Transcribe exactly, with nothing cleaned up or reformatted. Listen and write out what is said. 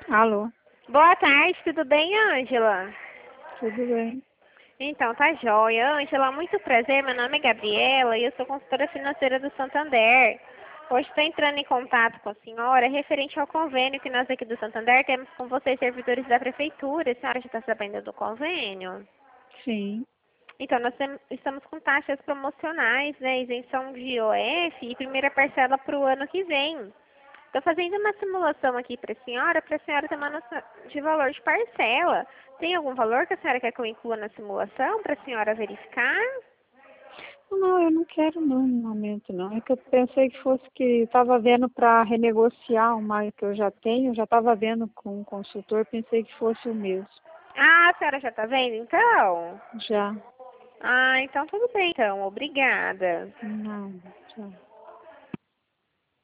Alô, Boa tarde, tudo bem, Ângela? tudo bem? Então, tá jóia. Ângela, muito prazer, meu nome é Gabriela e eu sou consultora financeira do Santander. Hoje estou entrando em contato com a senhora referente ao convênio que nós aqui do Santander temos com vocês, servidores da Prefeitura. A senhora já está sabendo do convênio? Sim. Então, nós tem- estamos com taxas promocionais, né, isenção de I O F e primeira parcela para o ano que vem. Estou fazendo uma simulação aqui para a senhora, para a senhora ter uma noção de valor de parcela. Tem algum valor que a senhora quer que eu inclua na simulação para a senhora verificar? Não, eu não quero não no momento não. É que eu pensei que fosse que estava vendo para renegociar uma que eu já tenho, já estava vendo com o consultor, pensei que fosse o mesmo. Ah, a senhora já está vendo então? Já. Ah, então tudo bem então, obrigada. Não, já.